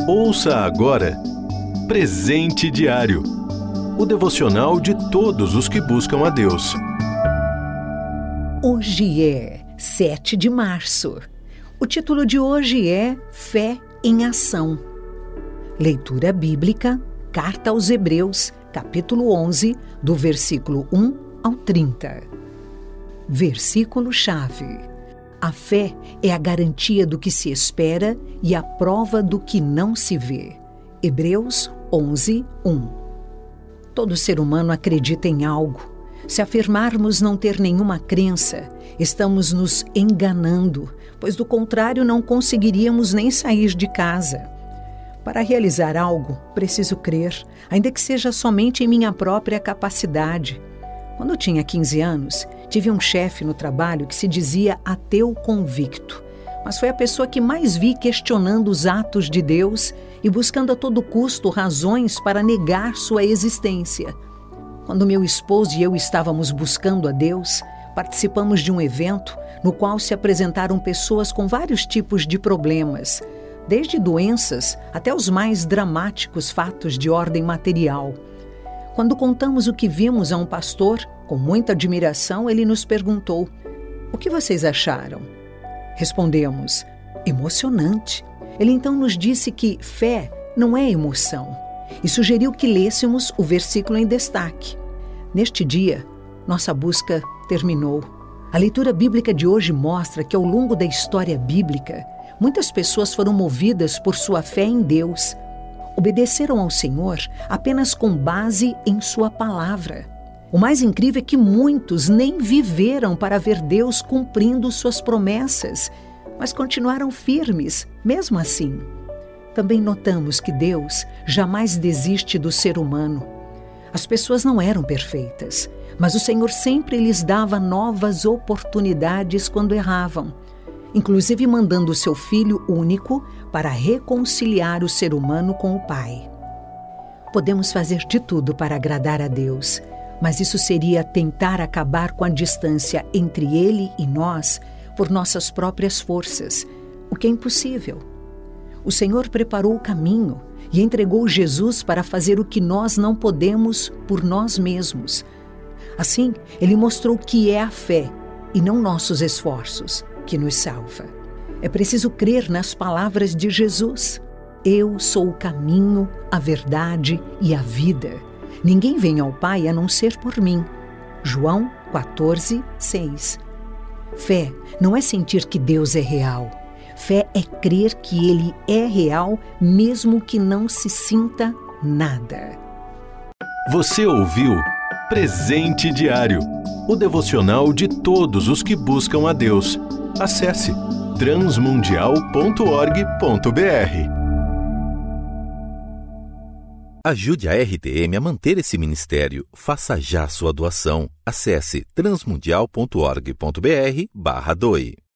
Ouça agora Presente Diário, o devocional de todos os que buscam a Deus. Hoje é 7 de março. O título de hoje é Fé em Ação. Leitura bíblica, Carta aos Hebreus, capítulo 11, do versículo 1 ao 30. Versículo-chave. A fé é a garantia do que se espera e a prova do que não se vê. Hebreus 11, 1. Todo ser humano acredita em algo. Se afirmarmos não ter nenhuma crença, estamos nos enganando, pois do contrário não conseguiríamos nem sair de casa. Para realizar algo, preciso crer, ainda que seja somente em minha própria capacidade. Quando eu tinha 15 anos, tive um chefe no trabalho que se dizia ateu convicto, mas foi a pessoa que mais vi questionando os atos de Deus e buscando a todo custo razões para negar sua existência. Quando meu esposo e eu estávamos buscando a Deus, participamos de um evento no qual se apresentaram pessoas com vários tipos de problemas, desde doenças até os mais dramáticos fatos de ordem material. Quando contamos o que vimos a um pastor, com muita admiração, ele nos perguntou: "O que vocês acharam?" Respondemos: "Emocionante." Ele então nos disse que fé não é emoção e sugeriu que lêssemos o versículo em destaque. Neste dia, nossa busca terminou. A leitura bíblica de hoje mostra que ao longo da história bíblica, muitas pessoas foram movidas por sua fé em Deus. Obedeceram ao Senhor apenas com base em sua palavra. O mais incrível é que muitos nem viveram para ver Deus cumprindo suas promessas, mas continuaram firmes, mesmo assim. Também notamos que Deus jamais desiste do ser humano. As pessoas não eram perfeitas, mas o Senhor sempre lhes dava novas oportunidades quando erravam, inclusive mandando o seu Filho único para reconciliar o ser humano com o Pai. Podemos fazer de tudo para agradar a Deus, mas isso seria tentar acabar com a distância entre Ele e nós por nossas próprias forças, o que é impossível. O Senhor preparou o caminho e entregou Jesus para fazer o que nós não podemos por nós mesmos. Assim, Ele mostrou que é a fé e não nossos esforços que nos salva. É preciso crer nas palavras de Jesus. Eu sou o caminho, a verdade e a vida. Ninguém vem ao Pai a não ser por mim. João 14, 6. Fé não é sentir que Deus é real. Fé é crer que Ele é real, mesmo que não se sinta nada. Você ouviu Presente Diário, o devocional de todos os que buscam a Deus. Acesse transmundial.org.br. Ajude a RTM a manter esse ministério. Faça já sua doação. Acesse transmundial.org.br/doe.